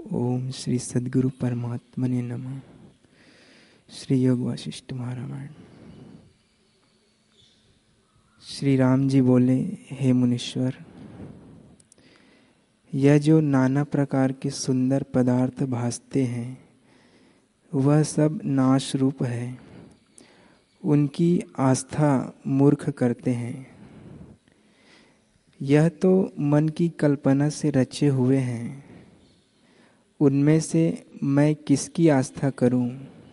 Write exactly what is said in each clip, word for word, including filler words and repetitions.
ओम श्री सद्गुरु परमात्मने नमः। श्री योग वासिष्ठ महारामायण। श्री राम जी बोले, हे मुनीश्वर, यह जो नाना प्रकार के सुंदर पदार्थ भासते हैं वह सब नाश रूप है। उनकी आस्था मूर्ख करते हैं। यह तो मन की कल्पना से रचे हुए हैं। उनमें से मैं किसकी आस्था करूं?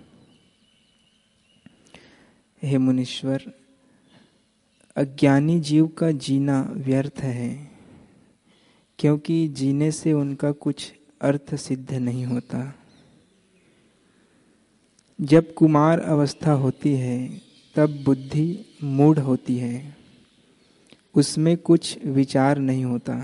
हे मुनीश्वर, अज्ञानी जीव का जीना व्यर्थ है, क्योंकि जीने से उनका कुछ अर्थ सिद्ध नहीं होता। जब कुमार अवस्था होती है तब बुद्धि मूढ़ होती है, उसमें कुछ विचार नहीं होता।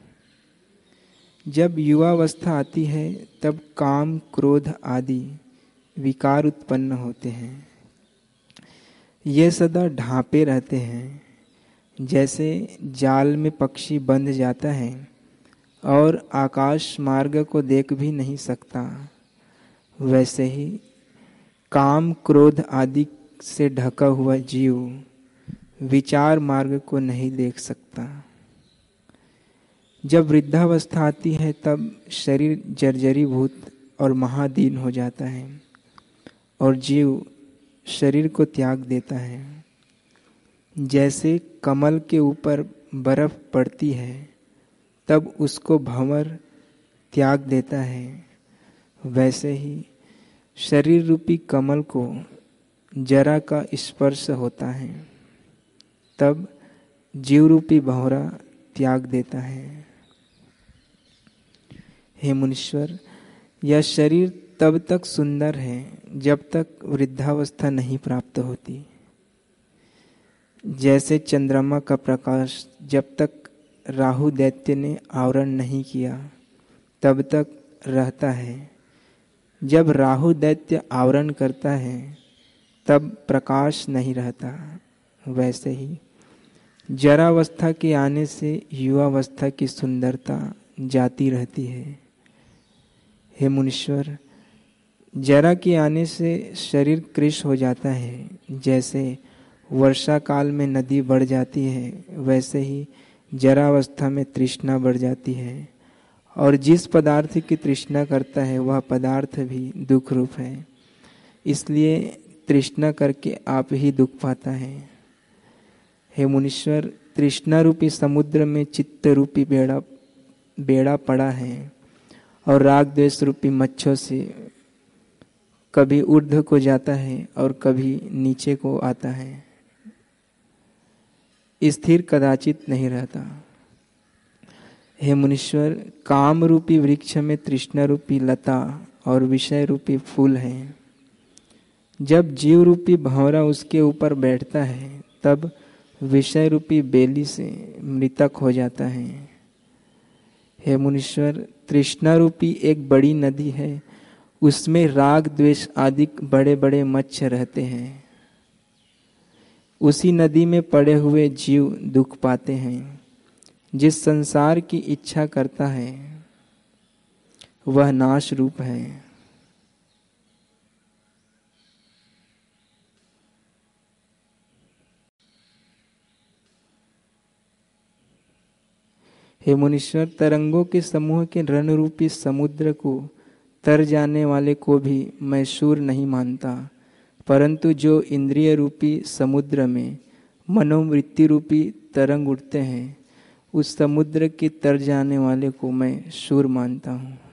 जब युवावस्था आती है तब काम क्रोध आदि विकार उत्पन्न होते हैं। ये सदा ढांपे रहते हैं। जैसे जाल में पक्षी बंध जाता है और आकाश मार्ग को देख भी नहीं सकता, वैसे ही काम क्रोध आदि से ढका हुआ जीव विचार मार्ग को नहीं देख सकता। जब वृद्धावस्था आती है तब शरीर जर्जरीभूत और महादीन हो जाता है और जीव शरीर को त्याग देता है। जैसे कमल के ऊपर बर्फ पड़ती है तब उसको भंवर त्याग देता है, वैसे ही शरीर रूपी कमल को जरा का स्पर्श होता है तब जीव रूपी भंवरा त्याग देता है। हे मुनीश्वर, यह शरीर तब तक सुंदर है जब तक वृद्धावस्था नहीं प्राप्त होती। जैसे चंद्रमा का प्रकाश जब तक राहु दैत्य ने आवरण नहीं किया तब तक रहता है। जब राहु दैत्य आवरण करता है तब प्रकाश नहीं रहता। वैसे ही जरावस्था के आने से युवावस्था की सुंदरता जाती रहती है। हे मुनीश्वर, जरा के आने से शरीर कृश हो जाता है। जैसे वर्षा काल में नदी बढ़ जाती है, वैसे ही जरावस्था में तृष्णा बढ़ जाती है और जिस पदार्थ की तृष्णा करता है वह पदार्थ भी दुख रूप है। इसलिए तृष्णा करके आप ही दुख पाता है। हे मुनीश्वर, तृष्णा रूपी समुद्र में चित्त रूपी बेड़ा बेड़ा पड़ा है और राग द्वेष रूपी मच्छों से कभी ऊर्ध्व को जाता है और कभी नीचे को आता है, स्थिर कदाचित नहीं रहता। हे मुनीश्वर, काम रूपी वृक्ष में तृष्णा रूपी लता और विषय रूपी फूल हैं। जब जीव रूपी भंवरा उसके ऊपर बैठता है तब विषय रूपी बेली से मृतक हो जाता है। हे मुनीश्वर, तृष्णा रूपी एक बड़ी नदी है, उसमें राग द्वेष आदि बड़े बड़े मत्स्य रहते हैं। उसी नदी में पड़े हुए जीव दुख पाते हैं। जिस संसार की इच्छा करता है वह नाश रूप है। हे मुनीश्वर, तरंगों के समूह के रण रूपी समुद्र को तर जाने वाले को भी मैं शूर नहीं मानता, परंतु जो इंद्रिय रूपी समुद्र में मनोवृत्ति रूपी तरंग उठते हैं उस समुद्र के तर जाने वाले को मैं शूर मानता हूँ।